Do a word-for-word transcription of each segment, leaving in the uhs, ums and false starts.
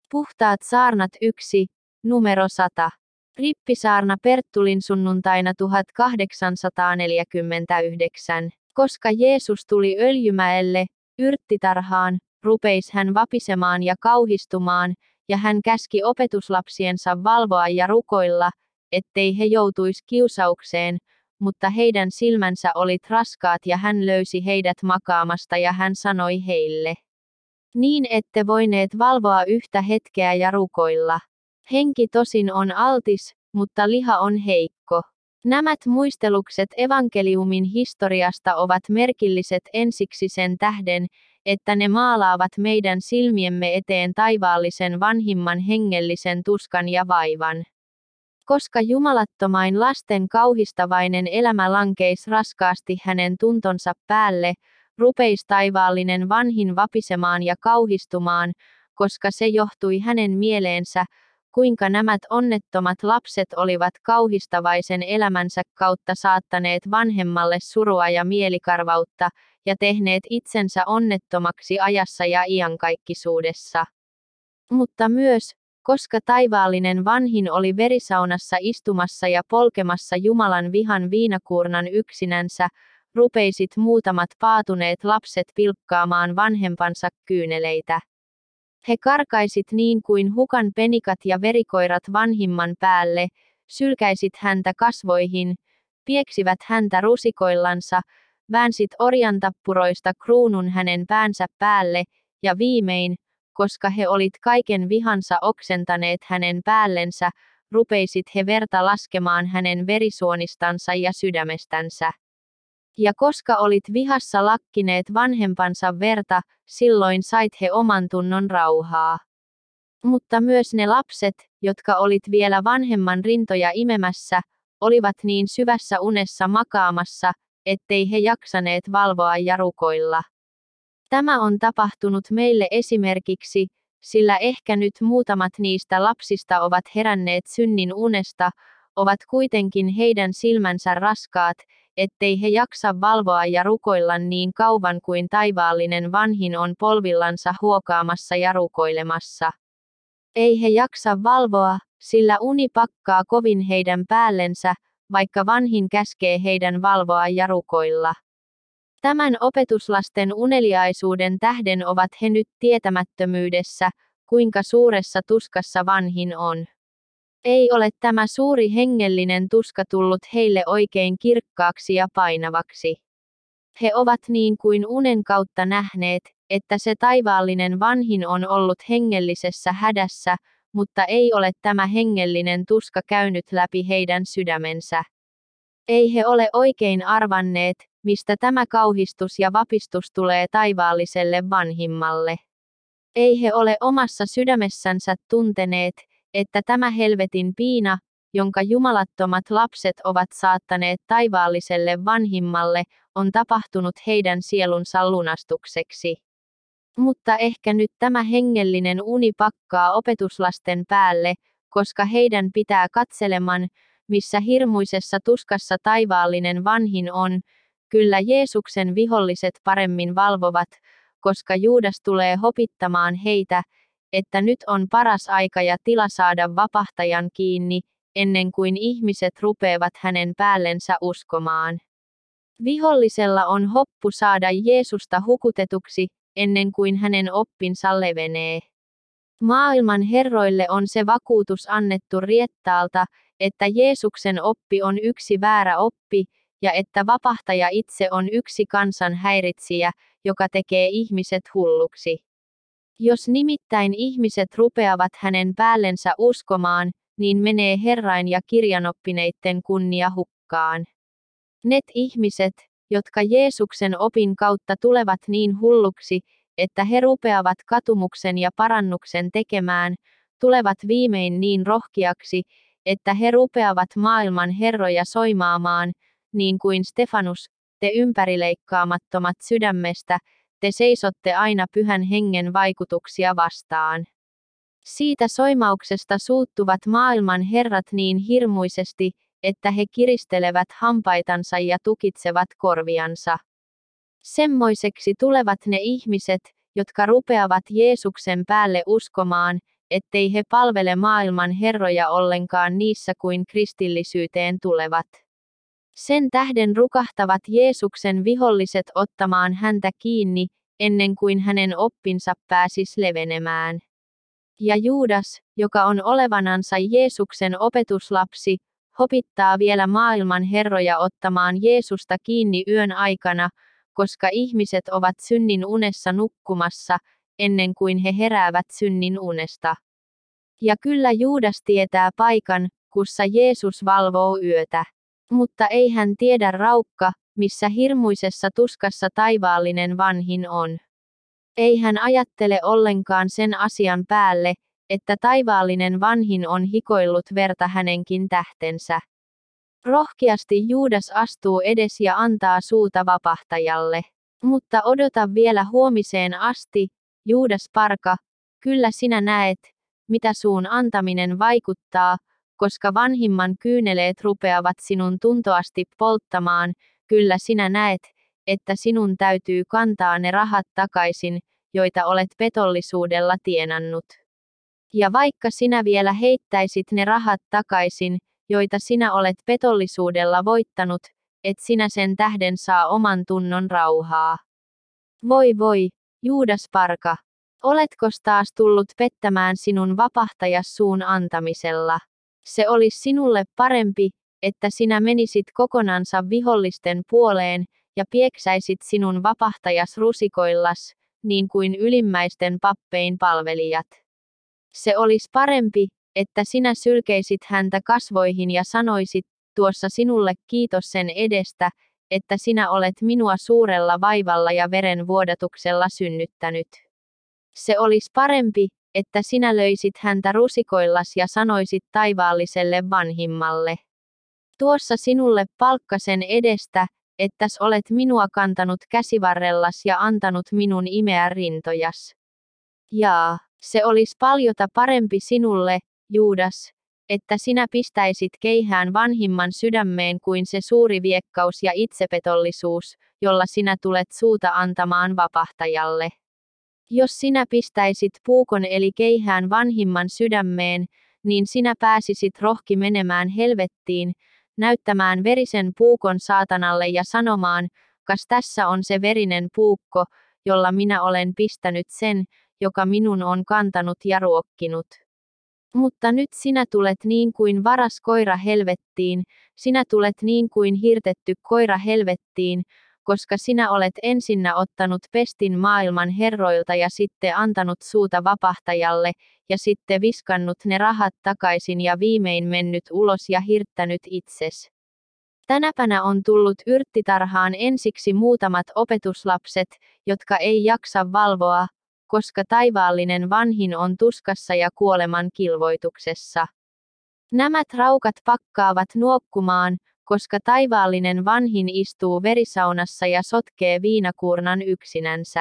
Puhtaat saarnat yksi, numero sata. Rippisaarna Perttulin sunnuntaina tuhatkahdeksansataaneljäkymmentäyhdeksän. Koska Jeesus tuli Öljymäelle, yrttitarhaan, rupeis hän vapisemaan ja kauhistumaan, ja hän käski opetuslapsiensa valvoa ja rukoilla, ettei he joutuisi kiusaukseen, mutta heidän silmänsä olit raskaat ja hän löysi heidät makaamasta ja hän sanoi heille. Niin ette voineet valvoa yhtä hetkeä ja rukoilla. Henki tosin on altis, mutta liha on heikko. Nämä muistelukset evankeliumin historiasta ovat merkilliset ensiksi sen tähden, että ne maalaavat meidän silmiemme eteen taivaallisen vanhimman hengellisen tuskan ja vaivan. Koska jumalattomain lasten kauhistavainen elämä lankeis raskaasti hänen tuntonsa päälle, rupeis taivaallinen vanhin vapisemaan ja kauhistumaan, koska se johtui hänen mieleensä, kuinka nämä onnettomat lapset olivat kauhistavaisen elämänsä kautta saattaneet vanhemmalle surua ja mielikarvautta, ja tehneet itsensä onnettomaksi ajassa ja iankaikkisuudessa. Mutta myös, koska taivaallinen vanhin oli verisaunassa istumassa ja polkemassa Jumalan vihan viinakuurnan yksinänsä, rupeisit muutamat paatuneet lapset pilkkaamaan vanhempansa kyyneleitä. He karkaisit niin kuin hukan penikat ja verikoirat vanhimman päälle, sylkäisit häntä kasvoihin, pieksivät häntä rusikoillansa, väänsit orjantappuroista kruunun hänen päänsä päälle, ja viimein, koska he olit kaiken vihansa oksentaneet hänen päällensä, rupeisit he verta laskemaan hänen verisuonistansa ja sydämestänsä. Ja koska olit vihassa lakkineet vanhempansa verta, silloin sait he oman tunnon rauhaa. Mutta myös ne lapset, jotka olit vielä vanhemman rintoja imemässä, olivat niin syvässä unessa makaamassa, ettei he jaksaneet valvoa ja rukoilla. Tämä on tapahtunut meille esimerkiksi, sillä ehkä nyt muutamat niistä lapsista ovat heränneet synnin unesta, ovat kuitenkin heidän silmänsä raskaat, ettei he jaksa valvoa ja rukoilla niin kauan kuin taivaallinen vanhin on polvillansa huokaamassa ja rukoilemassa. Ei he jaksa valvoa, sillä uni pakkaa kovin heidän päällensä, vaikka vanhin käskee heidän valvoa ja rukoilla. Tämän opetuslasten uneliaisuuden tähden ovat he nyt tietämättömyydessä, kuinka suuressa tuskassa vanhin on. Ei ole tämä suuri hengellinen tuska tullut heille oikein kirkkaaksi ja painavaksi. He ovat niin kuin unen kautta nähneet, että se taivaallinen vanhin on ollut hengellisessä hädässä, mutta ei ole tämä hengellinen tuska käynyt läpi heidän sydämensä. Ei he ole oikein arvanneet, mistä tämä kauhistus ja vapistus tulee taivaalliselle vanhimmalle. Ei he ole omassa sydämessänsä tunteneet, että tämä helvetin piina, jonka jumalattomat lapset ovat saattaneet taivaalliselle vanhimmalle, on tapahtunut heidän sielunsa lunastukseksi. Mutta ehkä nyt tämä hengellinen uni pakkaa opetuslasten päälle, koska heidän pitää katseleman, missä hirmuisessa tuskassa taivaallinen vanhin on, kyllä Jeesuksen viholliset paremmin valvovat, koska Juudas tulee hopittamaan heitä, että nyt on paras aika ja tila saada vapahtajan kiinni, ennen kuin ihmiset rupeavat hänen päällensä uskomaan. Vihollisella on hoppu saada Jeesusta hukutetuksi, ennen kuin hänen oppinsa levenee. Maailman herroille on se vakuutus annettu riettaalta, että Jeesuksen oppi on yksi väärä oppi, ja että vapahtaja itse on yksi kansan häiritsijä, joka tekee ihmiset hulluksi. Jos nimittäin ihmiset rupeavat hänen päällensä uskomaan, niin menee Herrain ja kirjanoppineitten kunnia hukkaan. Ne ihmiset, jotka Jeesuksen opin kautta tulevat niin hulluksi, että he rupeavat katumuksen ja parannuksen tekemään, tulevat viimein niin rohkeaksi, että he rupeavat maailman herroja soimaamaan, niin kuin Stefanus, te ympärileikkaamattomat sydämestä, te seisotte aina pyhän hengen vaikutuksia vastaan. Siitä soimauksesta suuttuvat maailman herrat niin hirmuisesti, että he kiristelevät hampaitansa ja tukitsevat korviansa. Semmoiseksi tulevat ne ihmiset, jotka rupeavat Jeesuksen päälle uskomaan, ettei he palvele maailman herroja ollenkaan niissä kuin kristillisyyteen tulevat. Sen tähden rukahtavat Jeesuksen viholliset ottamaan häntä kiinni, ennen kuin hänen oppinsa pääsis levenemään. Ja Juudas, joka on olevanansa Jeesuksen opetuslapsi, hopittaa vielä maailman herroja ottamaan Jeesusta kiinni yön aikana, koska ihmiset ovat synnin unessa nukkumassa, ennen kuin he heräävät synnin unesta. Ja kyllä Juudas tietää paikan, kussa Jeesus valvoo yötä. Mutta ei hän tiedä raukka, missä hirmuisessa tuskassa taivaallinen vanhin on. Ei hän ajattele ollenkaan sen asian päälle, että taivaallinen vanhin on hikoillut verta hänenkin tähtensä. Rohkeasti Juudas astuu edes ja antaa suuta vapahtajalle. Mutta odota vielä huomiseen asti, Juudas Parka, kyllä sinä näet, mitä suun antaminen vaikuttaa, koska vanhimman kyyneleet rupeavat sinun tuntoasti polttamaan, kyllä sinä näet, että sinun täytyy kantaa ne rahat takaisin, joita olet petollisuudella tienannut. Ja vaikka sinä vielä heittäisit ne rahat takaisin, joita sinä olet petollisuudella voittanut, et sinä sen tähden saa oman tunnon rauhaa. Voi voi, Juudas Parka, oletkos taas tullut pettämään sinun vapahtajas suun antamisella? Se olisi sinulle parempi, että sinä menisit kokonansa vihollisten puoleen, ja pieksäisit sinun vapahtajas rusikoillas, niin kuin ylimmäisten pappein palvelijat. Se olisi parempi, että sinä sylkeisit häntä kasvoihin ja sanoisit, tuossa sinulle kiitos sen edestä, että sinä olet minua suurella vaivalla ja verenvuodatuksella synnyttänyt. Se olisi parempi, että sinä löisit häntä rusikoillas ja sanoisit taivaalliselle vanhimmalle. Tuossa sinulle palkka sen edestä, ettäs olet minua kantanut käsivarrellas ja antanut minun imeä rintojas. Jaa, se olisi paljota parempi sinulle, Juudas, että sinä pistäisit keihään vanhimman sydämeen kuin se suuri viekkaus ja itsepetollisuus, jolla sinä tulet suuta antamaan vapahtajalle. Jos sinä pistäisit puukon eli keihään vanhimman sydämeen, niin sinä pääsisit rohki menemään helvettiin, näyttämään verisen puukon saatanalle ja sanomaan, kas tässä on se verinen puukko, jolla minä olen pistänyt sen, joka minun on kantanut ja ruokkinut. Mutta nyt sinä tulet niin kuin varas koira helvettiin, sinä tulet niin kuin hirtetty koira helvettiin, koska sinä olet ensinnä ottanut pestin maailman herroilta ja sitten antanut suuta vapahtajalle, ja sitten viskannut ne rahat takaisin ja viimein mennyt ulos ja hirttänyt itses. Tänäpänä on tullut yrttitarhaan ensiksi muutamat opetuslapset, jotka ei jaksa valvoa, koska taivaallinen vanhin on tuskassa ja kuoleman kilvoituksessa. Nämä raukat pakkaavat nuokkumaan, koska taivaallinen vanhin istuu verisaunassa ja sotkee viinakuurnan yksinänsä.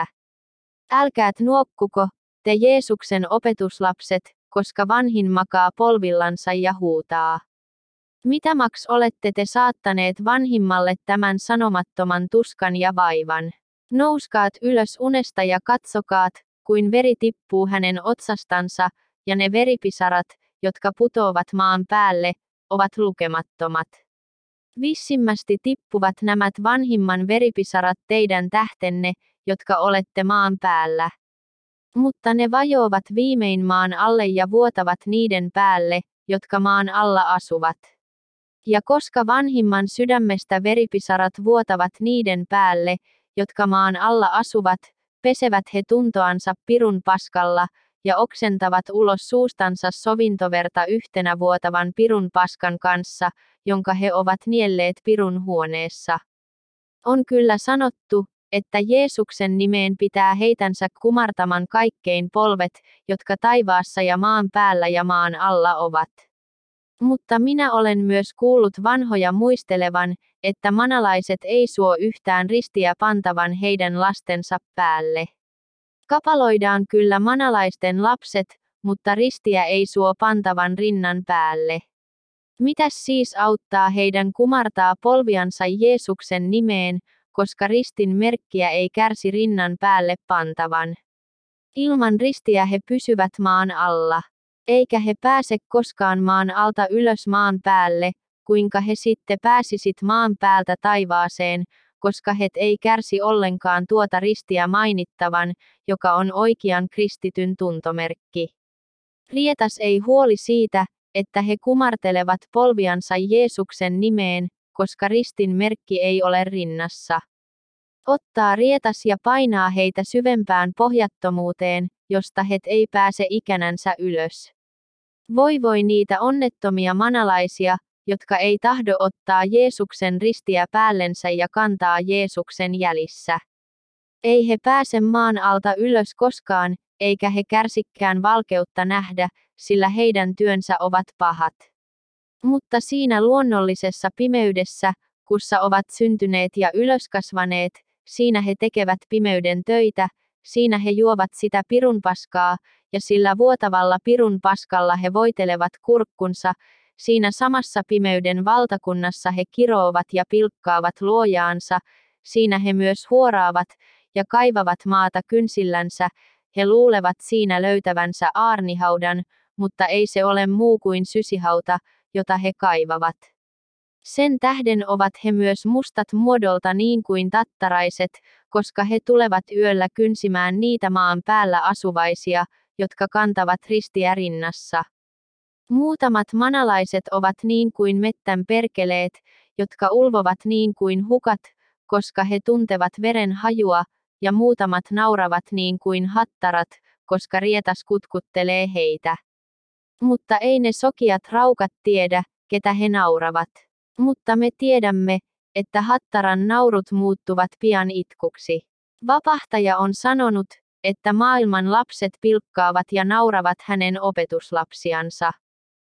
Älkäät nuokkuko, te Jeesuksen opetuslapset, koska vanhin makaa polvillansa ja huutaa. Mitä maks olette te saattaneet vanhimmalle tämän sanomattoman tuskan ja vaivan? Nouskaat ylös unesta ja katsokaat, kuin veri tippuu hänen otsastansa, ja ne veripisarat, jotka putoavat maan päälle, ovat lukemattomat. Vissimmästi tippuvat nämät vanhimman veripisarat teidän tähtenne, jotka olette maan päällä. Mutta ne vajoavat viimein maan alle ja vuotavat niiden päälle, jotka maan alla asuvat. Ja koska vanhimman sydämestä veripisarat vuotavat niiden päälle, jotka maan alla asuvat, pesevät he tuntoansa pirun paskalla, ja oksentavat ulos suustansa sovintoverta yhtenä vuotavan pirun paskan kanssa, jonka he ovat nielleet pirun huoneessa. On kyllä sanottu, että Jeesuksen nimeen pitää heitänsä kumartaman kaikkein polvet, jotka taivaassa ja maan päällä ja maan alla ovat. Mutta minä olen myös kuullut vanhoja muistelevan, että manalaiset ei suo yhtään ristiä pantavan heidän lastensa päälle. Kapaloidaan kyllä manalaisten lapset, mutta ristiä ei suo pantavan rinnan päälle. Mitäs siis auttaa heidän kumartaa polviansa Jeesuksen nimeen, koska ristin merkkiä ei kärsi rinnan päälle pantavan? Ilman ristiä he pysyvät maan alla. Eikä he pääse koskaan maan alta ylös maan päälle, kuinka he sitten pääsisit maan päältä taivaaseen, koska he ei kärsi ollenkaan tuota ristiä mainittavan, joka on oikean kristityn tuntomerkki. Rietas ei huoli siitä, että he kumartelevat polviansa Jeesuksen nimeen, koska ristin merkki ei ole rinnassa. Ottaa rietas ja painaa heitä syvempään pohjattomuuteen, josta het ei pääse ikänänsä ylös. Voi voi niitä onnettomia manalaisia, jotka ei tahdo ottaa Jeesuksen ristiä päällensä ja kantaa Jeesuksen jäljissä. Ei he pääse maan alta ylös koskaan, eikä he kärsikään valkeutta nähdä, sillä heidän työnsä ovat pahat. Mutta siinä luonnollisessa pimeydessä, kussa ovat syntyneet ja ylöskasvaneet, siinä he tekevät pimeyden töitä, siinä he juovat sitä pirunpaskaa, ja sillä vuotavalla pirunpaskalla he voitelevat kurkkunsa, siinä samassa pimeyden valtakunnassa he kiroavat ja pilkkaavat luojaansa, siinä he myös huoraavat, ja kaivavat maata kynsillänsä, he luulevat siinä löytävänsä aarnihaudan, mutta ei se ole muu kuin sysihauta, jota he kaivavat. Sen tähden ovat he myös mustat muodolta niin kuin tattaraiset, koska he tulevat yöllä kynsimään niitä maan päällä asuvaisia, jotka kantavat ristiä rinnassa. Muutamat manalaiset ovat niin kuin mettän perkeleet, jotka ulvovat niin kuin hukat, koska he tuntevat veren hajua, ja muutamat nauravat niin kuin hattarat, koska rietas kutkuttelee heitä. Mutta ei ne sokiat raukat tiedä, ketä he nauravat. Mutta me tiedämme, että hattaran naurut muuttuvat pian itkuksi. Vapahtaja on sanonut, että maailman lapset pilkkaavat ja nauravat hänen opetuslapsiansa.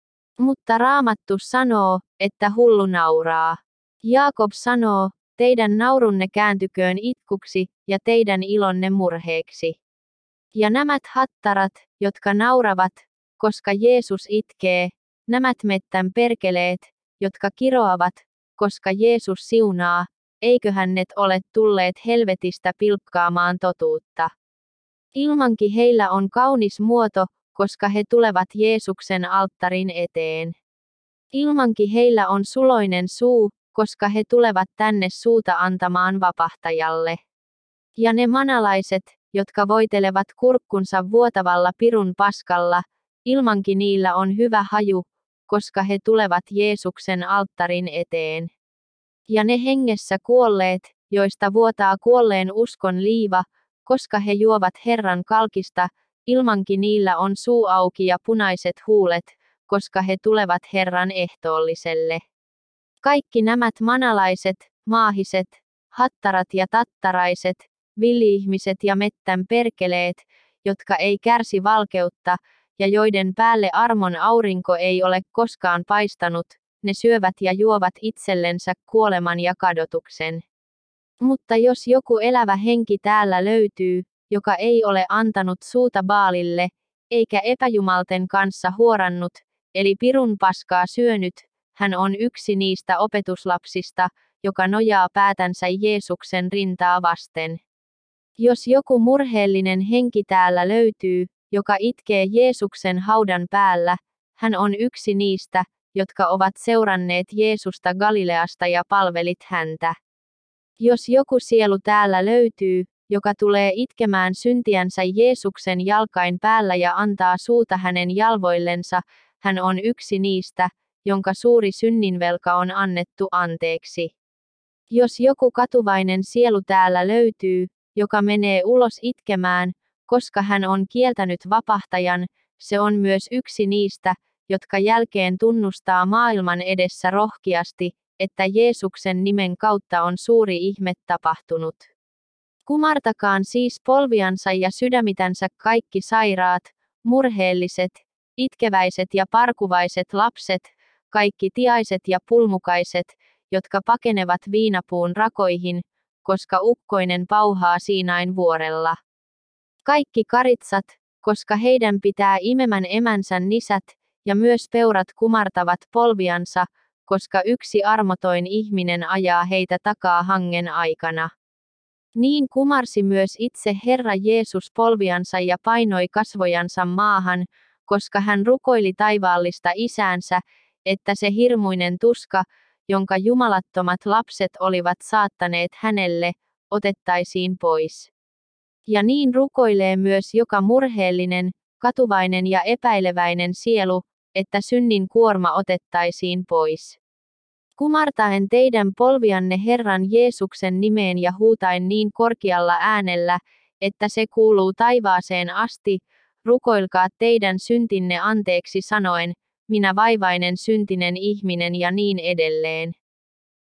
Mutta Raamattu sanoo, että hullu nauraa. Jaakob sanoo, teidän naurunne kääntyköön itkuksi, ja teidän ilonne murheeksi. Ja nämät hattarat, jotka nauravat, koska Jeesus itkee, nämät mettän perkeleet, jotka kiroavat, koska Jeesus siunaa, eiköhän ne ole tulleet helvetistä pilkkaamaan totuutta. Ilmankin heillä on kaunis muoto, koska he tulevat Jeesuksen alttarin eteen. Ilmankin heillä on suloinen suu, koska he tulevat tänne suuta antamaan vapahtajalle. Ja ne manalaiset, jotka voitelevat kurkkunsa vuotavalla pirun paskalla, ilmankin niillä on hyvä haju, koska he tulevat Jeesuksen alttarin eteen. Ja ne hengessä kuolleet, joista vuotaa kuolleen uskon liiva, koska he juovat Herran kalkista, ilmankin niillä on suu auki ja punaiset huulet, koska he tulevat Herran ehtoolliselle. Kaikki nämät manalaiset, maahiset, hattarat ja tattaraiset, villi-ihmiset ja mettän perkeleet, jotka ei kärsi valkeutta, ja joiden päälle armon aurinko ei ole koskaan paistanut, ne syövät ja juovat itsellensä kuoleman ja kadotuksen. Mutta jos joku elävä henki täällä löytyy, joka ei ole antanut suuta Baalille, eikä epäjumalten kanssa huorannut, eli pirun paskaa syönyt, hän on yksi niistä opetuslapsista, joka nojaa päätänsä Jeesuksen rintaa vasten. Jos joku murheellinen henki täällä löytyy, joka itkee Jeesuksen haudan päällä, hän on yksi niistä, jotka ovat seuranneet Jeesusta Galileasta ja palvelit häntä. Jos joku sielu täällä löytyy, joka tulee itkemään syntiänsä Jeesuksen jalkain päällä ja antaa suuta hänen jalvoillensa, hän on yksi niistä, jonka suuri synninvelka on annettu anteeksi. Jos joku katuvainen sielu täällä löytyy, joka menee ulos itkemään, koska hän on kieltänyt vapahtajan, se on myös yksi niistä, jotka jälkeen tunnustaa maailman edessä rohkeasti, että Jeesuksen nimen kautta on suuri ihme tapahtunut. Kumartakaan siis polviansa ja sydämitänsä kaikki sairaat, murheelliset, itkeväiset ja parkuvaiset lapset, kaikki tiaiset ja pulmukaiset, jotka pakenevat viinapuun rakoihin, koska ukkoinen pauhaa Siinain vuorella. Kaikki karitsat, koska heidän pitää imemän emänsä nisät, ja myös peurat kumartavat polviansa, koska yksi armotoin ihminen ajaa heitä takaa hangen aikana. Niin kumarsi myös itse Herra Jeesus polviansa ja painoi kasvojansa maahan, koska hän rukoili taivaallista isäänsä, että se hirmuinen tuska, jonka jumalattomat lapset olivat saattaneet hänelle, otettaisiin pois. Ja niin rukoilee myös joka murheellinen, katuvainen ja epäileväinen sielu, että synnin kuorma otettaisiin pois. Kumartaen teidän polvianne Herran Jeesuksen nimeen ja huutain niin korkealla äänellä, että se kuuluu taivaaseen asti, rukoilkaa teidän syntinne anteeksi sanoen, minä vaivainen syntinen ihminen ja niin edelleen.